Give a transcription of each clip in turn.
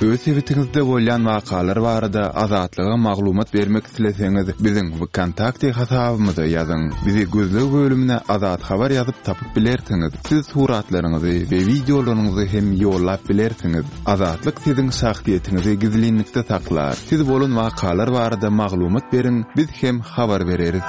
öz sebetiňizde bolýan wakalar barada azatlyga maglumat bermek isleseňiz biziň bu kontakty hasabymyza ýazyň. Bizi gözlegi bölümine azat habar ýazyp tapyp bilersiňiz. Siz suratlaryňyzy we videolaryňyzy hem ýollap bilersiňiz. Azatlyk siziň şahsiýetinizi gizlilikde saklar. Siz bolan wakalar barada maglumat beriň, biz hem habar bereriz.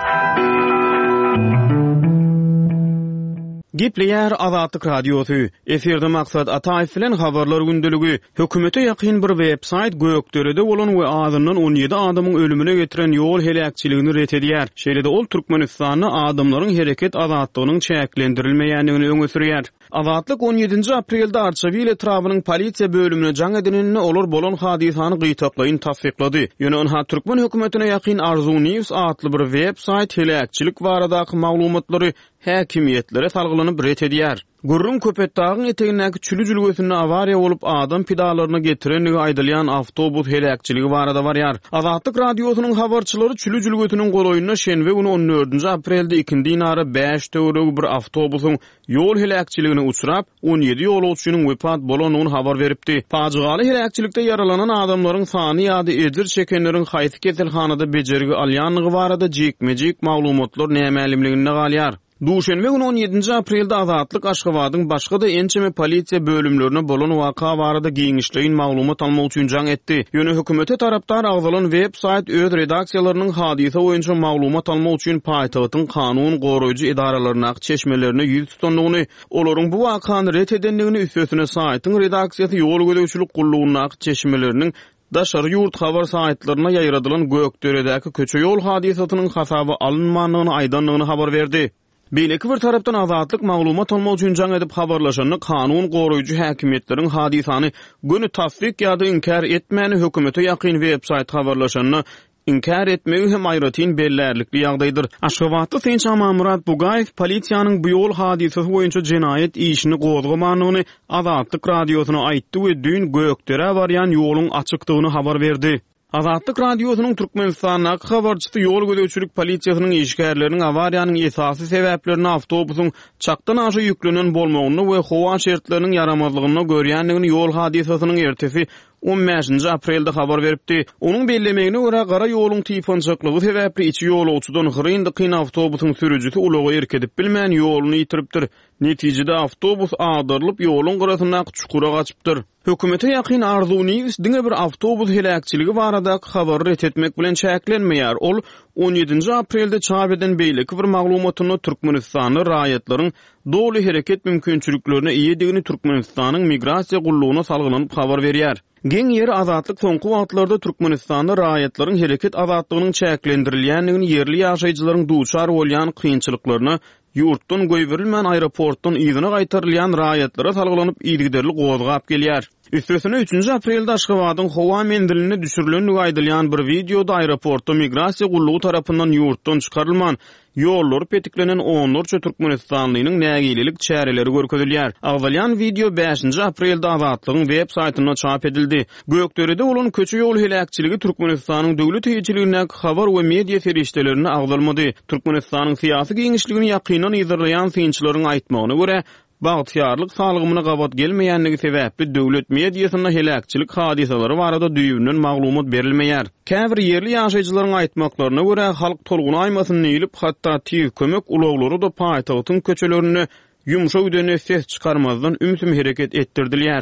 Gepleýär Azatlyk radiosu. Eferde maksat Ataýew bilen habarlar gündüligi. Hökümete ýakyn bir websayt Gökderede bolan we adamdan 17 adamyň ölümine getiren ýol helakçylygyny ret edýär. Şeýle-de ol Türkmenistanyny adamlaryň hereket azatlygynyň çäklendirilmeýändigini öňe sürýär. Azatlyk 17 aprelde Arçavil etrabynyň polisiýa bölümine jaň edinini olar bolan hadisany gytaklaýyn tasdiklady. Ýöne onha Türkmen hökümetine ýakyn Arzu News adly bir websayt helakçylyk baradaky maglumatlary häkimiýetlere salgylanyp ret edýär. Gurrun Köpetdağın etegindäki çülü jülgesinde avariya bolup adam pidalaryny getirenligi aýdylýan awtobus helakçyligi barada barýar. Azatlyk radiosynyň habarçylary çülü jülgesiniň goloýuna şenbe güni 14 aprelde 2 nara 5 töwereg bir awtobusyň ýol helakçylygyna uçrap 17 ýolagçynyň wepat bolanyny habar beripdi. Fajigaly helakçylykda yaralanan adamlaryň sany ýa-da edir çekenleriň haýsy keselhanada bejerigi alýanlygy barada jekmejek maglumatlar nämelimligine galýar. Duşenbe günü 17 aprelde Azatlyk Aşgabatyň başga da ençeme polisiýa bölümlerine bolan waka barada giňişleýin maglumat almak üçin jaň etdi. Ýöne hökümete tarapdar agzalan websayt öz redaksiýalarynyň hadisa boýunça maglumat almak üçin paýtagtyň kanun goraýjy edaralaryna çeşmelerine ýüz tutanlygyny, olaryň bu wakany ret edenligini üstesine saytyň redaksiýasy ýol gödäwçilik gullugyna çeşmeleriniň daşary ýurt habar saytlaryna ýaýradylan Gökderedäki köçe ýol hadisatynyň hasaby alınmanlygyny aýdanlygyny habar berdi. Beýleki bir tarapdan azatlyk maglumat almak üçin jaň edip habarlaşanyny kanun goraýjy häkimiýetleriň hadisany göni tasdik ýa-da inkar etmäni hökümete ýakyn websayt habarlaşanyny inkar etmegi hem aýratyn bellerlikli ýagdaýdyr. Aşgabatda Tinç Amamurat Bugaýew polisiýanyň bu ýol hadisasy boýunça jenaýet işini gozgamanyny Azatlyk radiosyna aýtdy we dün Gökdere barýan ýoluň açykdygyny habar berdi. Azatlyk radiosynyň Türkmenistanyň habarçysy ýol gödäwçilik polisiýasynyň işgärleriniň awariýanyň esasy sebäplerini awtobusyň çakdan aşy ýüklenen bolmagyny we howa şertleriniň yaramazlygyny görýändigini ýol hadisasynyň ertesi 15 aprelde habar beripdi. Onuň bellemegine görä gara ýoluň typançyklygy sebäpli içi ýolagçydan gyryndykyň awtobusyň sürüjisi ulagy erkedip bilmän ýoluny ýitiripdir. Netijede awtobus agdarylyp ýoluň garasyna çukura gaçypdyr. Hökümete ýakyn Arzu News diňe bir awtobus helakçyligi barada habar ret etmek bilen çäklenmeýär. Ol 17 aprelde çap eden beýleki bir maglumatyny Türkmenistanyň raýatlaryň dowly hereket mümkinçiliklerine iýedigini Türkmenistanyň migrasiýa gullugyna salgylanyp habar berýär. Geň ýeri azatlyk soňky wagtlarda Türkmenistanyň raýatlaryň hereket azatlygynyň çäklendirilýändigini ýerli ýaşaýjylaryň duçar bolýan kynçylyklaryny ýurtdan goýberilmän aeroportdan ýygyna gaýtarylýan raýatlara salgylanyp ýygyderli gozgap gelýär. Üstesine 3 aprelde Aşgabatyň howa mendiline düşürilenligi aýdylýan bir videoda aeroportda migrasiýa gullugy tarapyndan ýurtdan çykarylman ýollar petiklenen onlarça Türkmenistanlynyň nägililik çäreleri görkezilýär. Agzalyan video 5 aprelde Azatlygyň web saytyna çap edildi. Gökderede bolan köçe ýol helakçyligi Türkmenistanyň döwlet ýetirligine habar we media feriştelerini agzalmady. Türkmenistanyň syýasy giňişligini ýakynan ýazarlayan synçylaryň aýtmagyna görä, bagtyarlyk salgymyna gabat gelmeýänligi sebäpli döwlet mediasyna helakçylyk hadisalary barada düýünden maglumat berilmeýär. Käbir ýerli ýaşaýjylaryň aýtmaklaryna görä halk tolguny aýmasyny ýylip hatda tiýip kömek ulaglary da paýtagtyň köçelerini ýumşak üdene ses çykarmazdan ümsüm hereket ettirdiler.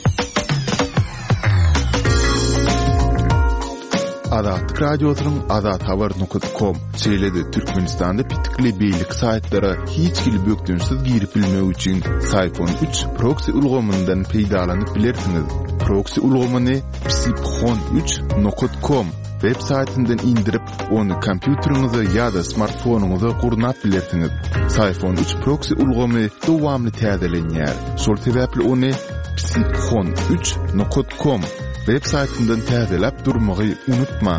Azatlyk radiosynyň azathabar.com şeýle-de Türkmenistanda pitikli beýlik saýtlara hiç kili bökdünsiz girip bilmek üçin Sayfon 3 proxy ulgamyndan peýdalanyp bilersiňiz. Proxy ulgamyny psiphon3.com web saytyndan indirip onu kompýuteriňize ýa-da smartfonuňyza gurnap bilersiňiz. Sayfon 3 proxy ulgamy dowamly täzelenýär. Şol sebäpli onu psiphon3.com web saytyndan täzelep durmagy unutma.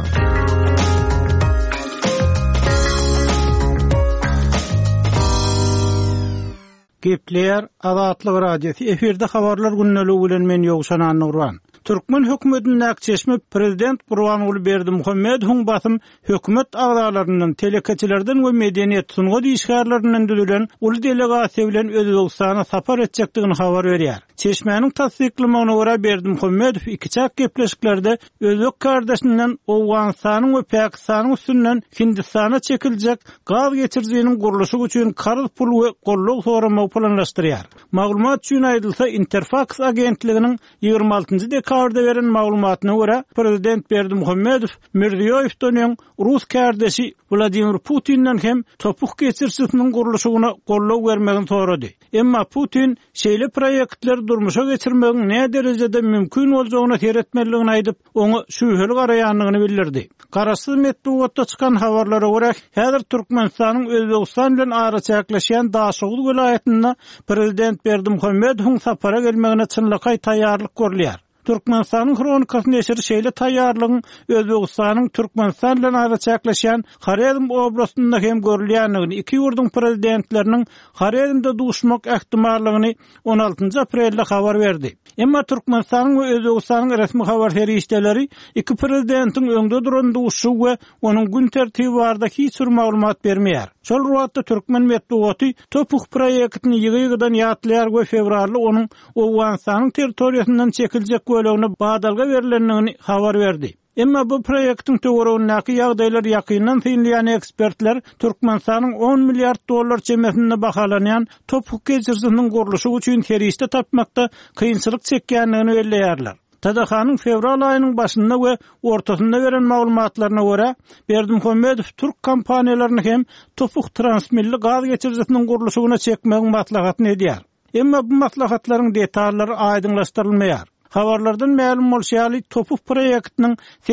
Gepleýär Azatlyk radiosu eferde habarlar günnäli bilen men Ýogşan Nurwan. Türkmen hökümetiniň näkçeşme prezident Gurbanuly Berdimuhammedowyň basym hökümet agzalarynyň telekeçilerden we medeniýet sunga diýişgärlerinden düzülen uly delegasiýa bilen Özbegistana sapar etjekdigini habar berýär. Çeşmäniň tasdiklymagyna görä Berdimuhammedow iki çak gepleşiklerde Özbek kardeşinden Owganistanyň we Pakistanyň üstünden Hindistana çekiljek gaz geçirjiginiň gurulşy üçin karz pul we golluk soramagy planlaşdyrýar. Maglumat üçin aýdylsa Interfax agentliginiň 26-njy dekabrda beren maglumatyna görä prezident Berdimuhammedow Mirziýoýewden Rus kardeşi Vladimir Putinden hem topuk geçirjiginiň gurulşyna golluk bermegini sorady. Emma Putin şeýle proýektler durmuşa geçirmegiň ne derejede mümkin boljagyna teretmeligini aýdyp, onu şüýheli garaýanlygyny bildirdi. Garaşsyz metbuatda çykan habarlara görä, häzir Türkmenistanyň Özbegistan bilen araçaklaşýan Daşoğul welaýetinde prezident Berdimuhammedowyň sapara gelmegine çynlykay taýýarlyk görülýär. Türkmenistanyň kronikasy neşri şeýle taýýarlygyň Özbegistanyň Türkmenistan bilen araçaklaşýan Haredim oblastynda hem görülýändigini, iki ýurdun prezidentleriniň Haredimde duşmak ähtimallygyny 16 aprelde habar berdi. Emma Türkmenistanyň we Özbegistanyň resmi habar ferişdeleri iki prezidentiň öňde duran duşu we onuň gün tertibi barada hiç bir maglumat bermeýär. Şol ruhatda Türkmen metbuaty topuk proýektini ýygy-ýygydan ýatlaýar we fevralda onuň Owganistanyň territoriýasyndan çekiljek bölügine badalga berilendigini habar berdi. Emma bu proýektiň töweregindäki ýagdaýlar ýakyndan synlayan ekspertler Türkmenistanyň 10 milliard dollar çemesinde bahalanýan topuk geçirjiginiň gurulşy üçin ferişde tapmakda kynçylyk çekýändigini belleýärler. Tadahanyň fevral aýynyň başynda we ortasynda beren maglumatlaryna görä, Berdimuhammedow Türk kompaniýalaryny hem topuk transmilli gaz geçirjiginiň gurulşyna çekmegiň maslahatyny edýär. Emma bu maslahatlaryň detallary aýdynlaşdyrylmaýar. Habarlardan ma'lum bolýaly, topuk proýektiniň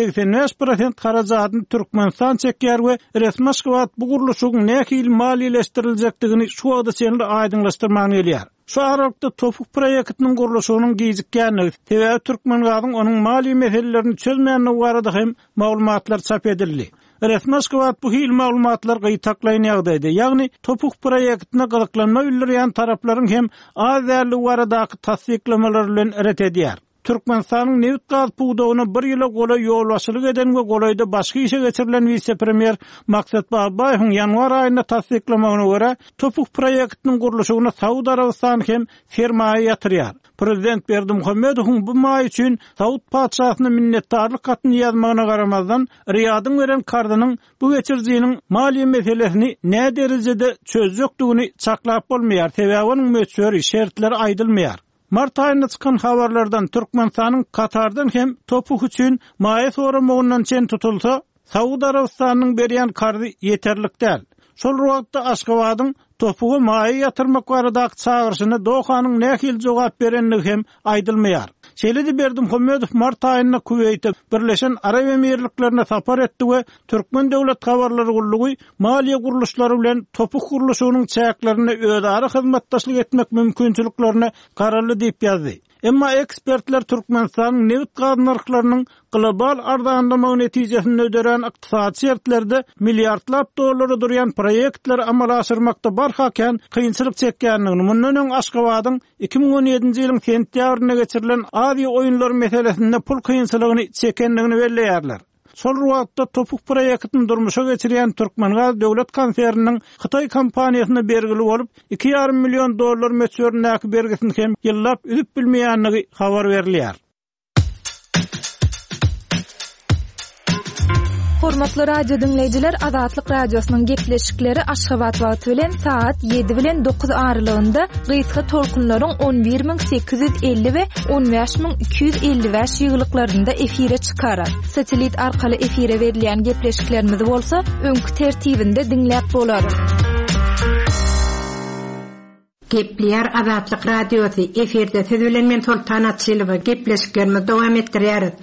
85% harajatyny Türkmenistan çekýär we resmi şuwat bu gurulşyň nähili maliýeleşdirilejekdigini şu wagtda seňle aýdynlaşdyrmagy gelýär. Şu aralykda topuk proýektiniň gurulşynyň giýijikkänligi, tebe Türkmen gazyň onuň mali meselelerini çözmeýänligi barada hem maglumatlar çap edildi. Resmi şuwat bu hil maglumatlar gytaklaýan ýagdaýda, ýagny topuk proýektine gyzyklanma bildirýän taraplaryň hem az därli baradaky tasdiklamalar bilen ret edýär. Türkmenistanyň neft gaz puwdagyna bir ýyla golay ýolbaşçylyk eden we golayda başga işe geçirilen vice-premier Maksat Babaýowyň ýanwar aýynda tasdiklamagyna görä, topuk proýektiniň gurulşyna Saudi Arabistany hem sermaýe ýatyrýar. Prezident Berdimuhammedowyň bu maý üçin Saud padşahyna minnetdarlyk gatny ýazmagyna garamazdan Riýadyň beren kardynyň bu geçirjiginiň maliýe meselesini ne derejede çözjekdigini çaklap bolmaýar, sebäbi onuň möçberi şertleri aýdylmaýar. Mart aýynda çykan habarlardan Türkmenistanyň Katardan hem topuk üçin maýa soramagynyň çen tutulsa, Saudi Arabistanyň berýän kardy ýeterlik däl. Şol wagtda Aşgabatyň topugy maýa ýatyrmak baradaky çağırşyna Dohanyň nähili jogap berenligi hem aýdylmaýar. Şeýle Berdimuhammedow mart aýynda Kuweytde Birleşen Arab Emirliklerine sapar etdi we Türkmen döwlet habarlary gullugy maliýe gurulşlary bilen topuk gurulşynyň çäklerini özara hyzmatdaşlyk etmek mümkinçiliklerini gararly diýip ýazdy. Emma ekspertler Türkmenistanyň neft gaz narhlarynyň global ardanlamagy netijesinde öderen ykdysady şertlerde milliardlap dollary durýan proýektler amal aşyrmakda barhaken kynçylyk çekýänligini, mundan öň Aşgabatyň 2017-nji ýylyň sentýabrynda geçirilen Aziýa oýunlary meselesinde pul kynçylygyny çekendigini belleýärler. Şol wagtda topuk proýektini durmuşa geçirýän Türkmen Gaz döwlet konserniniň Hytaý kompaniýasyna bergili bolup 2,5 milyon dollar möçberindäki bergisini hem ýyllap üdüp bilmeýänligi habar berilýär. Hormatly radio dinleyijiler, Azatlyk radiosynyň gepleşikleri Aşgabat wagty bilen saat 7 bilen 9 aralygynda gysga tolkunlaryň 11850 we 15255 ýyglyklarynda efire çykarar. Satelit arkaly efire berilýän gepleşiklerimiz bolsa, öňkü tertibinde dinläp bolary. Gepleýär Azatlyk radiosy eferde söz bilen men Sultan Atçylygy gepleşiklerimiz dowam etdirýäris.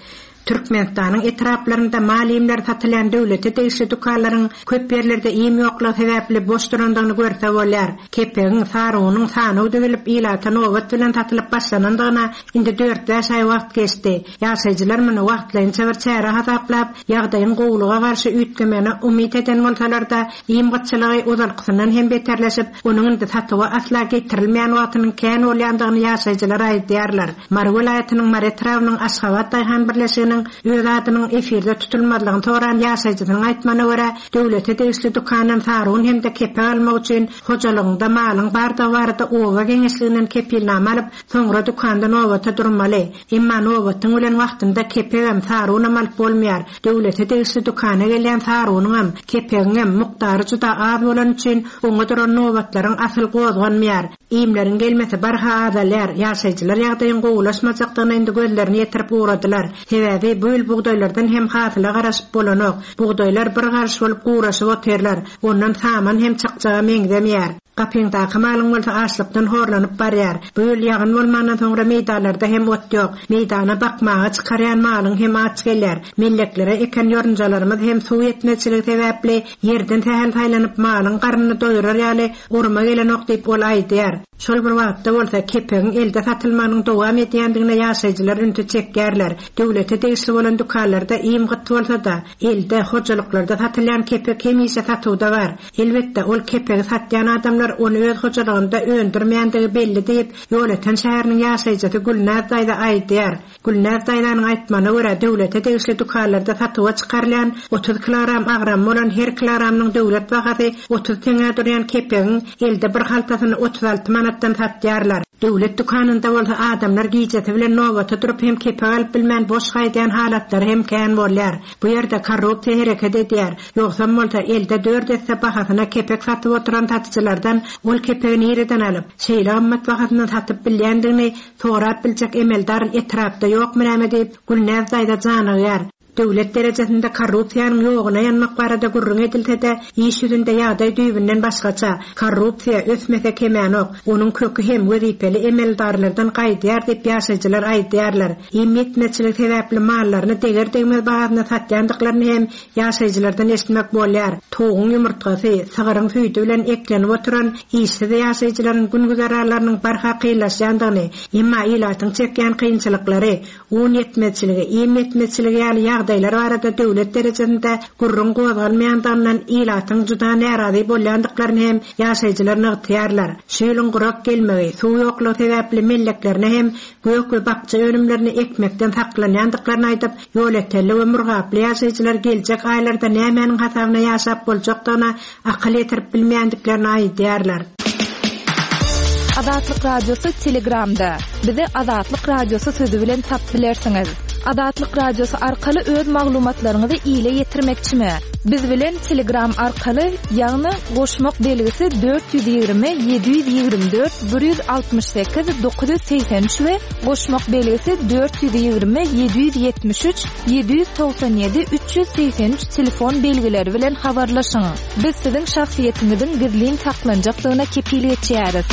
Türkmenistanyň etraplarynda malimler satylan döwlete degişli dukanlaryň köp ýerlerde iýim ýoklugy sebäpli boş durandygyny görse bolar. Kepegiň sarygynyň sany ödegilip ýylata nowbat bilen satylyp başlanandygyna indi 4 ýaşy wagt geçdi. Ýaşaýjylar muny wagtlaýynça bir çäre hasaplap, ýagdaýyň gowluga garşy üýtgemeni umyt eden bolsalar da iýim gatçylygy uzalkysyndan hem beterleşip, onuň da satyga asla getirilmeýän wagtynyň kän bolýandygyny ýaşaýjylar aýdýarlar. Mar welaýatynyň Mar etrawynyň Aşgabat daýhan birleşiginiň öz adynyň efirde tutulmadygyny toran ýaşaýjynyň aýtmana görä, döwlete degişli dukanyň sarun hem de kepeg almak üçin hojalygynda malyň barda owa geňeşliginden kepilnama alyp, soňra dukanda nowata durmaly. Emma nowatyň bilen wagtynda kepeg hem sarun alyp bolmaýar. Döwlete degişli dukana gelýän sarunyň hem kepegiň hem mukdary juda az bolan üçin oňa duran nowatlaryň asyl gozganmaýar. İýimleriň gelmesi barha adalar, ýaşaýjylar ýagdaýyň gowulaşmajakdygyna indi gözlerini ýetirip uradylar. Sebäbi bu ýyl bugdaýlardan hem hasyla garaşyp bolanok. Bugdaýlar bir garşy bolup guraşyp oterler. Ondan saman hem çykjaga meňdemýär. Gapyňda kamalyň bolsa açlykdan horlanyp barýar. Bu ýyl ýagyn bolmandan soňra meýdanlarda hem ot ýok. Meýdana bakmaga çykarýan malyň hem aç gelýär. Melleklere eken ýorunjalarymyz hem suw ýetmejçiligi sebäpli ýerden tähel taýlanyp malyň garnyny doýurar ýaly urma gelen ok diýip ol aýdýar. Şol bir wagtda bolsa kepegiň elde satylmanyň dowam edýändigine ýaşaýjylar ünti çekýärler. Döwlete degişli bolan dukanlarda iýim gyty bolsa da, elde hojalyklarda satylýan kepek hemişe satywda bar. Elbetde ol kepegi satýan adamlar onu öz hojalygynda öndürmeýändigi belli diýip, ýolatan şäheriniň ýaşaýjysy Gülnaz daýda aýdýar. Gülnaz daýdanyň aýtmana görä, döwlete degişli dukanlarda satywa çykarlan 30 kilogram agram bolan her kilogramyň döwlet bahasy 30 teňe durýan kepegiň elde bir haltasyny 36 manatdan satýarlar. Döwlet dukanynda bolsa adamlar giýjeti bilen nowata durup hem kepeg alyp bilmän boş gaýdýan halatlar hem kän bolýar. Bu ýerde korrupsiýa hereket edýär. Ýoksa bolsa elde 4 esse bahasyna kepek satyp oturan satyjylardan ol kepegini ýerden alyp, şeýle gammat bahasyna satyp bilýändigini sorap biljek emeldaryn etrapda ýokmy näme diýip Gülnaz daýda janygyar. Döwlet derejesinde korrupsiýanyň ýogyna ýanmak barada gurrun edilse-de, iş ýüzünde ýagdaý düýbünden başgaça. Korrupsiýa ösmese kemänok, onuň kökü hem wezipeli emeldarlardan gaýdýar diýip ýaşaýjylar aýdýarlar. Ýetmezçilik sebäpli mallaryny deger-degmez bahasyna satýandyklaryny hem ýaşaýjylardan eşitmek bolýar. Toğuň ýumurtgasy, sygyryň süýdi bilen eklenip oturan işsiz ýaşaýjylaryň güngüzaralarynyň barha kıylaşýandygyny, emma ýylatyň çekýän kynçylyklary, un ýetmezçiligi, ýetmezçiligi ýaly ýagdaýlar barada döwlet derejesinde gurrun gowalmaýandan ýylatyň juda närazy bolýandyklaryny hem ýaşaýjylar nygtýarlar. Şeýlin gurak gelmegi, suw ýoklugy sebäpli melleklerini hem göýük we bakça önümlerini ekmekden saklanýandyklaryny aýdyp, ýöleteli we murgaply ýaşaýjylar geljek aýlarda nämenin hasabyna ýaşap boljakdygyna akyl ýetirip bilmeýändiklaryny aýdýarlar. Azatlyk radiosu Telegramda. Bizi Azatlyk radiosu sözi bilen tap bilersiňiz. Azatlyk radiosu arkaly öz maglumatlaryňyzy ýyla ýetirmekçimi? Biz bilen Telegram arkaly ýagny goşmak belgisi 420 724 168 983 we goşmak belgisi 420 773 797 383 telefon belgileri bilen habarlaşyň. Biz siziň şahsiýetiňizin gizlin saklanjakdygyna kepillik etýäris.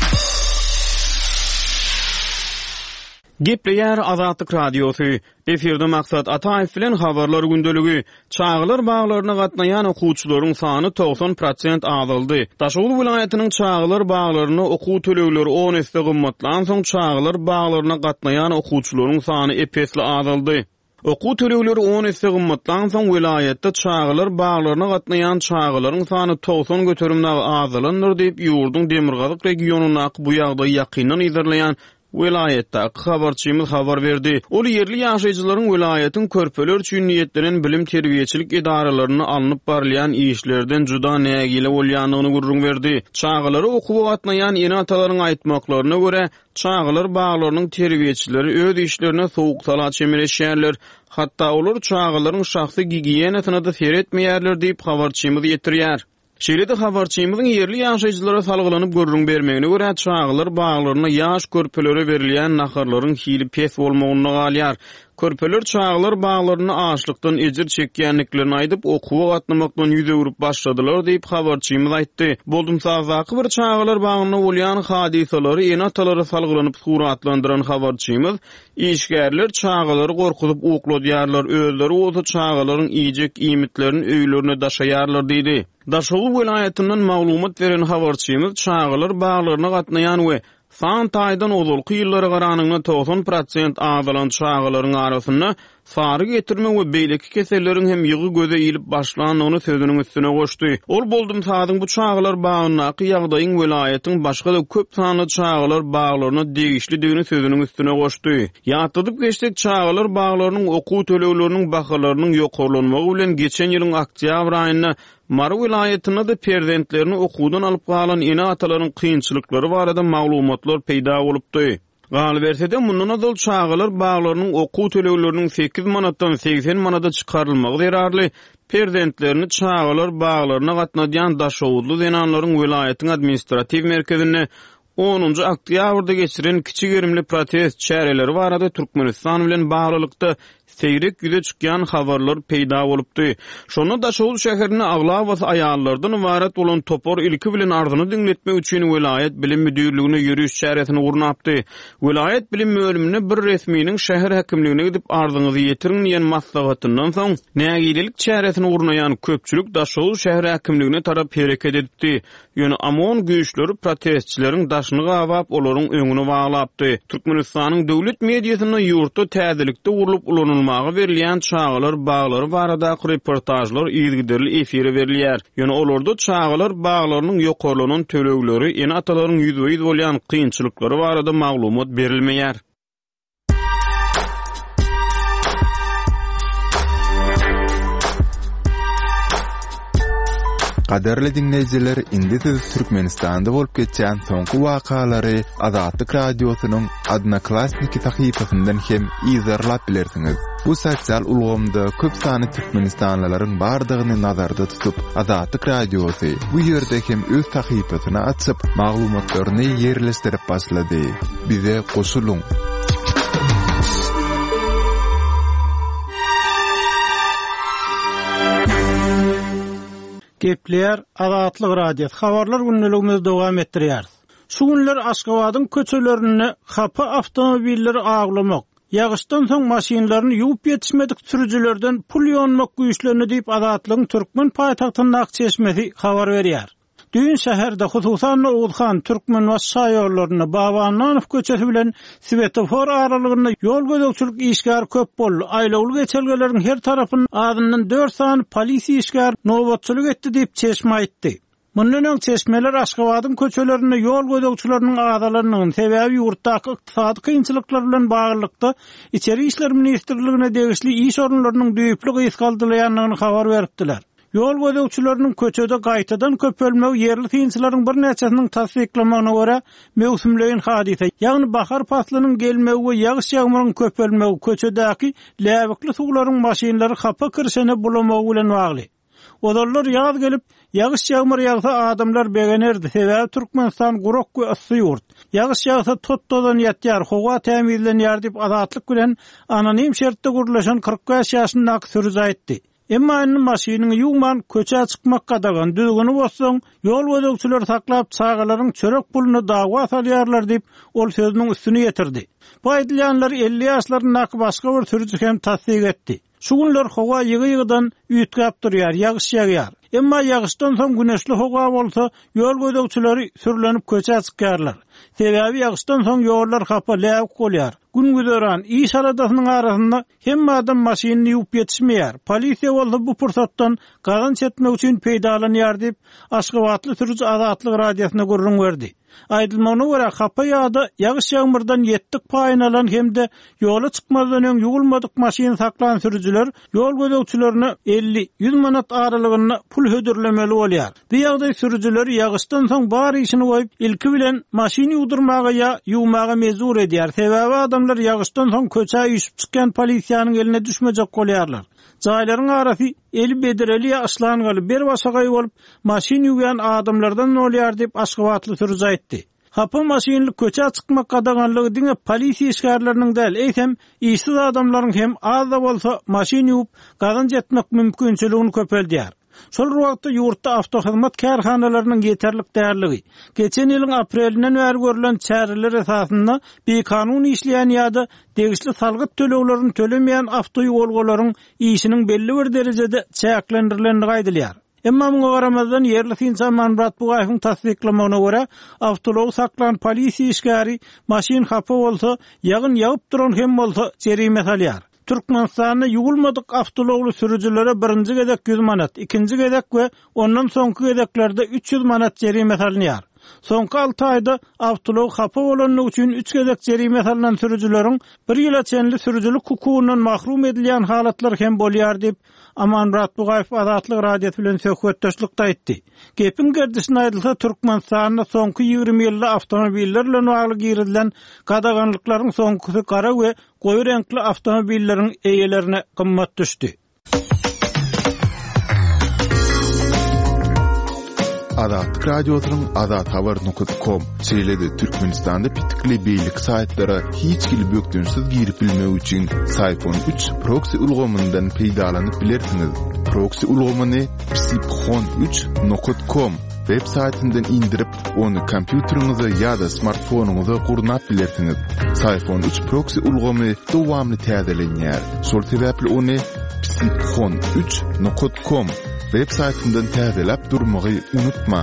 Gepleýär Azatlyk radiosu. Efirde maksat Ataýew bilen habarlar gündeligi. Çağlar baglaryna gatnaýan okuwçylaryň sany 90% azaldy. Daşoğlu vilayatynyň çağlar baglaryna okuw tölegleri 10 esse gymmatlan soň çağlar baglaryna gatnaýan okuwçylaryň sany epesli azaldy. Okuw tölegleri 10 esse gymmatlan soň vilayatda çağlar baglaryna gatnaýan çağlaryň sany 90 göterimnäge azalandyr diýip ýurdun Demirgazyk regionuny bu ýagdaýy ýakyndan izleýän Vilayetde habarçymyz habar berdi. Ol yerli ýaşaýjylaryň vilayetin körpeler üçin niýetlerini bilim terbiýeçilik idaralaryna alınıp barlayan işlerden juda nägile bolýanyny gurrun berdi. Çağlary okuw gatnaýan ýeni atalaryň aýtmaklaryna görä, çağlar baglarynyň terbiýeçileri öz işlerine sowuk sala çemereşýärler. Hatda olar çağlaryň şahsy gigiyenasyna da seretmeýärler diýip habarçymyz ýetirýär. Şeýle-de habarçymyzyň yerli ýaşaýjylara salgylanyp görrüň bermegine görä çağlar baglaryna ýaş körpelere berilýän naharlaryň hili pes bolmagyny galýar. Körpeler çağlar bağlarını ağaçlıktan ejir çekýänliklerini aýdyp okuwa gatnamakdan ýüze urup başladylar diýip habarçymyz aýtdy. Boldumsazdaky bir çağlar bağlyny bolýan hadisalary ene atalara salgylanyp suratlandyran habarçymyz işgärler çağlary gorkutup ukladýarlar, özleri oza çağlaryň iýjek iýmitlerini öýlerine daşaýarlar diýdi. Daşoğlu vilayatynyň maglumat beren habarçymyz çağlar bağlaryna gatnaýan we san taýdan ozulky ýyllary garanyňda 90% azalan çağlaryň arasynda sary getirme we beýleki keselleriň hem ýygy göze ýylyp başlanyny sözüniň üstüne goşdy. Ol Boldumsazyň bu çağlar baglynaky ýagdaýyň vilayatyň başga da köp sanly çağlar baglaryna degişlidigini sözüniň üstüne goşdy. Ýatydyp geçdik çağlar baglarynyň okuw tölegleriniň bahalarynyň ýokarlanmagy bilen geçen ýylyň oktýabr aýynda Mara vilayatyna da prezidentlerini okuwdan alyp galan ene atalaryň kynçylyklary barada maglumatlar peýda bolupdy. Galbertede mundan adal çağlar bağlarynyň okuw tölegleriniň 8 manatdan 80 manata çykarylmagy derarly prezidentlerini çağlar bağlaryna gatnadýan daşowudly zenanlaryň vilayatyň administrativ merkezine 10. oktýabrda geçiren kiçik erimli protest çäreleri barada Türkmenistan bilen baglylykda seýrek ýüze çykýan habarlar peýda bolupdy. Şonu da şol şäherine agla we aýallardan ibaret bolan topor ilki bilen ardyny diňletmek üçin vilayet bilim müdürligine ýürüş çäresini gurnapdy. Vilayet bilim bölümine bir resminiň şäher häkimligine gidip ardyňyzy ýetirin diýen maslahatyndan soň nägilik çäresini gurnaýan köpçülik da şol şäher häkimligine tarap hereket edipdi. Ýöne amon güýçleri protestçileriň daşyny gabap olaryň öňüne baglapdy. Türkmenistanyň döwlet mediasyna ýurtda täzelikde urulup ulanylmagy berilýän çağlar bağlary barada reportajlar ýygyderli efire berilýär. Ýöne olarda çağlar bağlarynyň ýokarlanan tölegleri, ene atalaryň ýüzüýiz bolýan kynçylyklary barada maglumat berilmeýär. Qadarly dinleyijiler, indi siz Türkmenistanda bolup geçýän soňky wakalary Azatlyk radiosynyň Adnaklasniki tahypasyndan hem izarlap bilersiňiz. Bu sosial ulgamda köp sany Türkmenistanlylaryň bardygyny nazarda tutup, Azatlyk radiosy bu ýerde hem öz tahypasyny açyp, maglumatlaryny ýerleşdirip başlady. Bize goşuluň. Gepler Azatlyk radio habarlar günneligimiz dowam etdirýär. Şu günler Aşgabatyň köçelerini hapa awtomobilleri aglamak, ýagyşdan soň maşinalaryny ýuwup ýetişmedik sürüjilerden pul ýonmak güýçlerini diýip Azatlygyň türkmen paýtagtyna akçeşmesi habar berýär. Düýün şäherde hususan Oğuzhan türkmen we şaýorlaryny Babanyň köçesi bilen svetofor aralygynda ýol gözegçilik işgär köp boldy. Aýlawly geçelgeleriň her tarapyny adyndan 4 san polisi işgär nowatçylyk etdi diýip çeşme aýtdy. Mundan öň çeşmeler Aşgabatyň köçelerinde ýol gözegçileriniň adalarynyň sebebi ýurtdaky ykdysady kynçylyklar bilen baglykda içeri işler ministrligine degişli iş orunlarynyň düýüpli gysgaldylaýanlygyny habar beripdiler. Ýol gözegçileriniň köçede gaýtadan köpelmegi yerli kynçylaryň bir näçesiniň tasdiklamagyna görä mewsumlaýan hadise, ýagny bahar faslynyň gelmegi we ýagyş ýagmyryň köpelmegi köçedäki läbikli suwlaryň maşinalary hapa kirşene bulamagy bilen bagly. Odalar ýaz gelip ýagyş ýagmyr ýagsa adamlar begenerdi. Sebäbi Türkmenistan gurok we ysy ýurt. Ýagyş ýagsa tottodan ýatýar, howa tämirlenýär diýip Azatlyk bilen anonim şertde gurlaşan 45 ýaşyndaky sürüji aýtdy. Emma ýa maşynyny ýuwman köçe çykmak gadagan düzgüni bolsaň, ýol gözegçiler saklap çağalaryň çörek pulunu dawa salýarlar diýip ol sözüniň üstüne ýetirdi. Bu aýdylýanlar 50 ýaşlaryň başga bir sürüji hem tasdik etdi. Şu günler howa ýygy-ýygydan üýtgäp durýar, ýagyş ýagýar. Emma ýagyşdan soň güneşli howa bolsa, ýol gözegçileri sürlenip köçe çykýarlar. Sebäbi ýagyşdan soň ýollar hapa läwik bolýar. Gün güzeran iş aradasynyň arasynda hemme adam maşynyny ýuwup ýetişmeýär. Polisiýa bolsa bu pursatdan gazanç etmek üçin peýdalanýar diýip Aşgabatly sürüji Azatlyk radiosyna gurrun berdi. Aýdylmagyna görä hapa ýagda ýagyş ýagmyrdan 7 paýyn alan hemde ýola çykmazdan öň ýugulmadyk maşyny saklan sürüjiler ýol gözegçilerine 50-100 manat aralygyna pul hödürlemeli bolýar. Bu ýagdaý sürüjiler ýagyşdan soň bar işini goýup ilki bilen maşyny ýudurmaga ýa ýuwmaga mezur edýär. Sebäbi adamlar ýagyşdan soň köçe ýüşüp çykýan polisiýanyň eline düşmejek bolýarlar. Jaýlaryň arasy eli bedireli ýaşlangaly bir başagaý bolup maşyny ýuwyan adamlardan bolýar diýip Aşgabatly sürüji aýtdy. Hapa maşinli köçe çıkmak qadaganlygy diňe polisiýa işgärleriniň däl, eýsem işsiz adamlaryň hem az da bolsa maşin ýuwup gazan jetmek mümkinçiligini köpeldýär. Şol wagtda ýurtda awtohyzmat kärhanalarynyň ýeterlik därligi, geçen ýylyň aprelinden bäri görülen çäreler esasynda bekanun işleýän ýa-da degişli salgyt töleglerini tölemeýän awtoýolgalaryň işiniň belli bir derejede çäklendirilendigi aýdylýar. Emma muňa garamazdan yerli insan Manbat Bugaýyň tasdiklamagyna görä, awtolog saklan polisiýa işgäri maşin hapa bolsa, ýagyn ýagyp duran hem bolsa jerime salýar. Türkmenistanda ýugulmadyk awtologly sürüjilere birinji gedek 100 manat, ikinji gedek we ondan soňky gedeklerde 300 manat jerime salynýar. Soňky 6 aýda awtolog hapa bolanyny üçin 3 gedek jerime salynan sürüjileriň bir ýyla çenli sürüjilik hukugundan mahrum edilýän halatlar hem bolýar diýip Amanrat Bugaýew Azatlyk radiosu bilen söhbetdeşlikde aýtdy. Gepin gerdisine aýdylsa, Türkmenistanda soňky 20 ýylda awtomobillerle bagly girilen gadaganlyklaryň soňkysy gara we goýy renkli awtomobilleriň eýelerine gymmat düşdi. Azatlyk radiosynyň azathabar.com çeýledi Türkmenistanda pitikli beýlik saýtlary hiç kili bökdünsiz girip bilmek üçin Sayfon 3 proxy ulgamyndan peýdalanyp bilersiňiz. Proxy ulgamyny psipxon3.com web saytyndan indirip onu kompýuteriňize ýa-da smartfonuňyza gurnap bilersiňiz. Sayfon 3 proxy ulgamy dowamly täzelenýär. Şol sebäpli onu psipxon3.com web saytyndan täzelep durmagy unutma.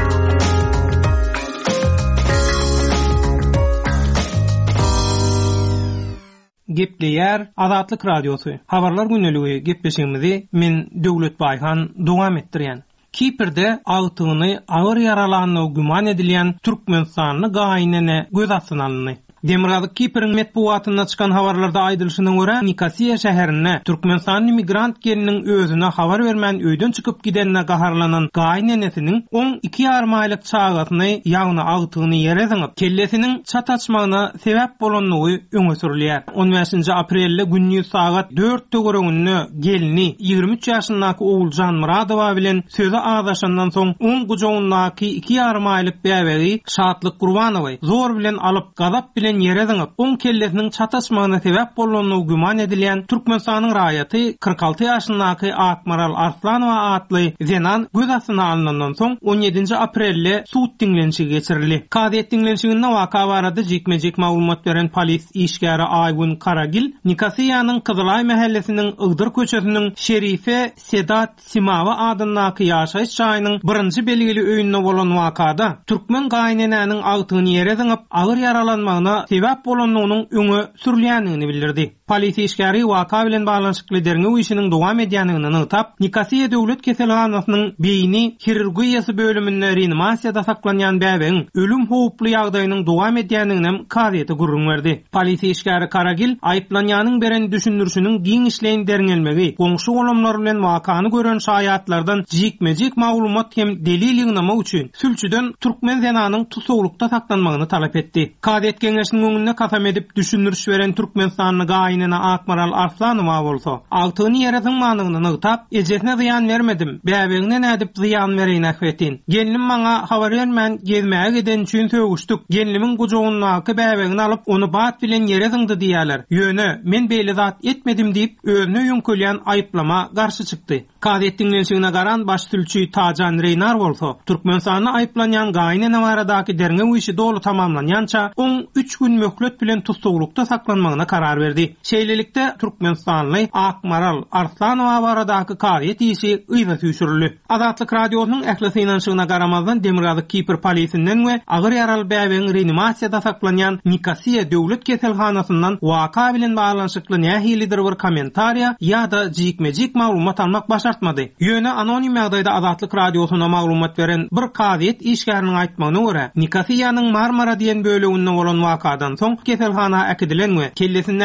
Gepleýär Azatlyk radiosu. Habarlar günneligi gepleşigimizi men Döwlet Baýhan dowam etdirýän. Kiper'de ağıtığını ağır yaralanlığı güman edilen Türkmenistanlı gaýnene göz asynalyny. Demirgazyk Kiper'in metbuatynda çykan habarlarda aýdylyşyna görä, Nikasiýa şäherine Türkmenistanyň migrant geliniň özüne habar bermän öýden çykyp gidenine gaharlanan gaýnenesiniň 12 ýarym çagatyny ýagna agtygyny ýere ziňip, kellesiniň çataçmagyna sebäp bolanlygy öňe sürilýär. 15 aprelde günnüz sagat 4-de görüňünde gelini 23 ýaşyndaky Owuljan Muradowa bilen söze ağdaşandan soň 10 gujogundaky 2 ýarym aýlyk bäbegi Şatlyk Gurbanowy zor bilen alyp gazap bilen ýere ziňip, 10 kellesiniň çataçmagyna sebäp bolanlygy güman edilen Türkmenistanyň raýaty 46 ýaşyndaky Akmaral Arslanowa atly zenan göz asyna alynandan soň 17 aprelde suud diňlenşigi geçirildi. Kadet diňlenşiginde waka barada jekmejek maglumat beren polis işgäri Aýgun Karagil, Nikasiýanyň Kyzylaý mahallesiniň Ygdyr köçesiniň Şerife Sedat Simawa adyndaky ýaşaýyş çaýynyň birinji belgili öýünde bolan wakada türkmen gaýnenäniň agtygyny ýere ziňip, agyr yaralanmagyna sebäp bolanlygynyň öňe sürilýändigini bildirdi. Polis işgäri waka bilen baglanyşykly derňe işiniň dowam edýändigini nytap, Nikasiýa döwlet keselhanasynyň beýni kirurgiýasy bölüminde reanimasiyada saklanýan bäbeň ölüm howply ýagdaýynyň dowam edýändigini kaziýete gurrun berdi. Polis işgäri Karagil aýplanýanyň beren düşünürşüniň giň işleýän derňelmegi, goňşy olamlar bilen wakany gören şaýatlardan jekmejek maglumat hem delil ýygnamak üçin sülçüden türkmen zenanyň tutuklukda saklanmagyny talap etdi. Kadet geňeşiniň öňünde kasam edip düşünürş beren Türkmenistanly gaýnene Akmaral Arslanowa bolsa, agtygyny ýere ziňmanyny nytap, ejesine ziýan bermedim, bäbeňden edip ziýan berýän ähwetin. Gelinim maňa habar bermän gezmäge giden üçin sögüşdik. Gelinimin gujogundaky bäbeňini alyp onu bat bilen ýere ziňdy diýerler. Ýöne, men beýle zat etmedim diýip özüne ýönkölýän aýplama garşy çykdy. Kadet diňlenşigine garan baş sülçü Tajan Reynar bolsa, Türkmenistanyň aýplanýan gaýnene baradaky derňe işi dolu tamamlanýança 13 gün möhlet bilen tutuklukda saklanmagyna karar berdi. Şeýlelikde Türkmenistanly Akmaral Arslanowa baradaky karet işi ýyza süýşürildi. Azatlyk radiosynyň ählisi inançygyna garamazdan Demirgazyk Kiper polisinden we agyr ýaraly bäbeň reanimasiyada saklanýan Nikasiýa döwlet keselhanasyndan waka bilen baglanyşykly nähilidir bir kommentariýa ýa-da jekmejek maglumat almak başartmady. Ýöne anonim ýagdaýda Azatlyk radiosyna maglumat beren bir karet işgäriniň aýtmagyna görä, Nikasiýanyň Marmara diýen böleginde bolan wakadan soň keselhana äkidilen we kellesindäki döwük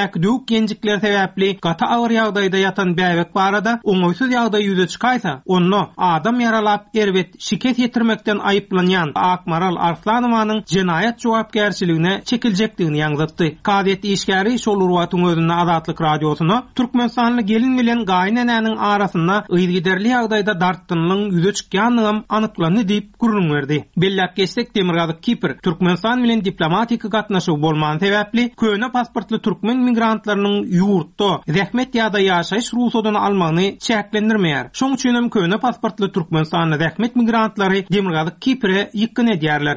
genjikler sebäpli gata awry ýagdaýda ýatan bäbek barada oňoýsuz ýagdaý ýüze çykaýsa, onu adam yaralap erbet şiket ýetirmekden aýyplanýan Akmaral Arslanowyň jinayet jogapkärçiligine çekiljekdigini ýaňlatdy. Kadet işgäri şol urwatyň özüne Azatlyk radiosyna Türkmenistanly gelin bilen gaýnananyň arasynda ýygyderli ýagdaýda dartdynyň ýüze çykýanlygym anyklandy diýip gurulum berdi. Belläp geçsek Demirgazyk Kipr Türkmenistan bilen diplomatik gatnaşyk bolman sebäpli köne pasportly türkmen migrantlarynyň ýurtda zähmet ýa-da ýaşaýyş ruhsatyny almagyny çäklendirmeýär. Şoň üçin hem köne pasportly Türkmenistanyň zähmet migrantlary Demirgazyk Kipre ýykyn edýärler.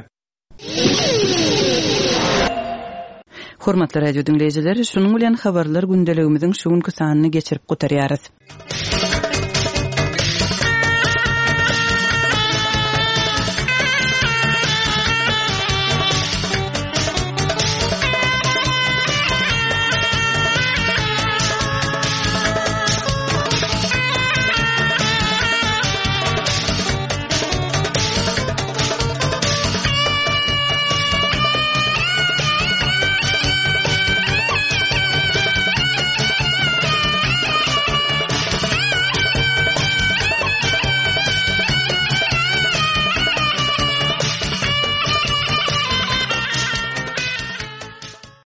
Hormatly radio dinleyijiler, şunuň bilen habarlar gündeligimiziň şu günkü sanyny geçirip gotarýarys.